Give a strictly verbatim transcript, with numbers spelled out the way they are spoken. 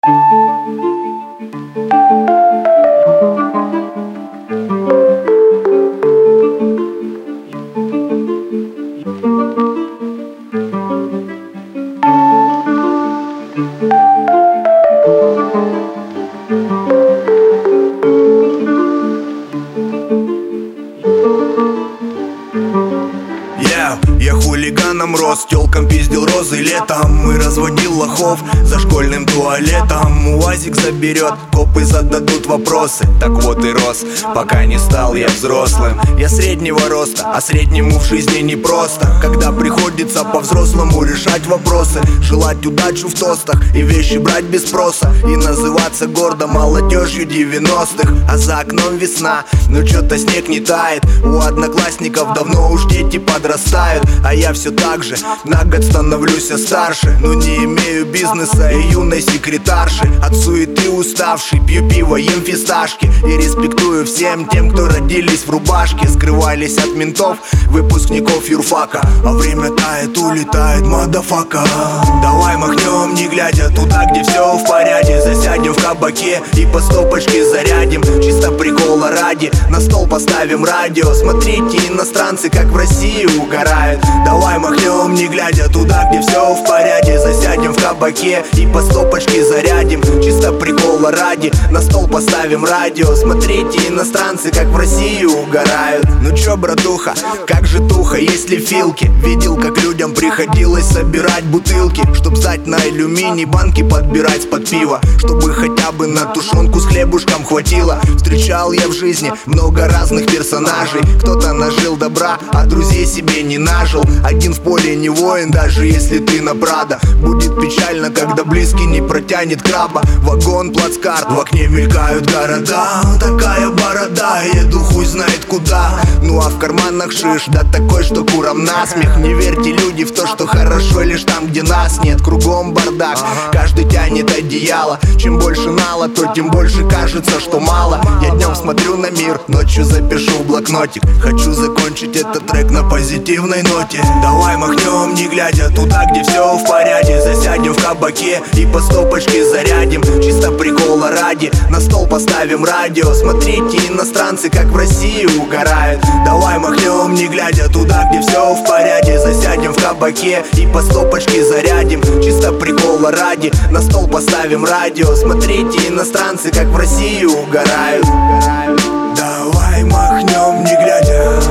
Я хулиганом рос, тёлкам пиздил розы летом и разводил лохов за школьным туалетом. УАЗик заберет, копы зададут вопросы. Так вот и рос, пока не стал я взрослым. Я среднего роста, а среднему в жизни непросто, когда приходится по-взрослому решать вопросы. Желать удачу в тостах и вещи брать без спроса, и называться гордо молодежью девяностых. А за окном весна, но чё-то снег не тает. У одноклассников давно уж дети подрастают, а я все так же на год становлюсь старше. Но не имею бизнеса и юной секретарши. От суеты уставший, пью пиво, ем фисташки и респектую всем тем, кто родились в рубашке, скрывались от ментов, выпускников юрфака. А время тает, улетает, мадафака. Давай махнем, не глядя туда, где все в порядке. Засядем в кабаке и по стопочке зарядим, чисто прикола ради. На стол поставим радио, смотрите иностранцы, как в России угорают. Давай махнем, не глядя туда, где все в порядке. Засядем в кабаке и по стопочке зарядим, чисто прикола ради. На стол поставим радио, смотрите иностранцы, как в России угорают. Ну чё, братуха, как же туха, есть ли филки? Видел, как людям приходилось собирать бутылки, чтоб сдать на алюминий, банки подбирать под пиво, чтобы хотя бы на тушенку с хлебушком хватило. Встречал я в жизни много разных персонажей. Кто-то нажил добра, а друзей себе не нажил. Один в поле не воин, даже если ты на Прадо. Будет печально, когда близкий не протянет краба. Вагон, плацкарт, в окне мелькают города. Такая борода, еду хуй знает куда. Ну а в карманах шиш, да такой, что курам насмех. Не верьте, люди, в то, что хорошо лишь там, где нас нет. Кругом бардак, каждый тянет одеяло. Чем больше нала, то тем больше кажется, что мало. Я днем смотрю на мир, ночью запишу в блокнотик. Хочу закончить этот трек на позитивной ноте. Давай махнем, не глядя туда, где все в порядке. Засядем в кабаке и по стопочке зарядим, чисто прикола ради. На стол поставим радио, смотрите иностранцы, как в России угорают. Давай махнем, не глядя туда, где все в порядке. Засядем в кабаке и по стопочке зарядим, чисто прикола ради. На стол поставим радио, смотрите иностранцы, как в России угорают. Давай махнем, не глядя.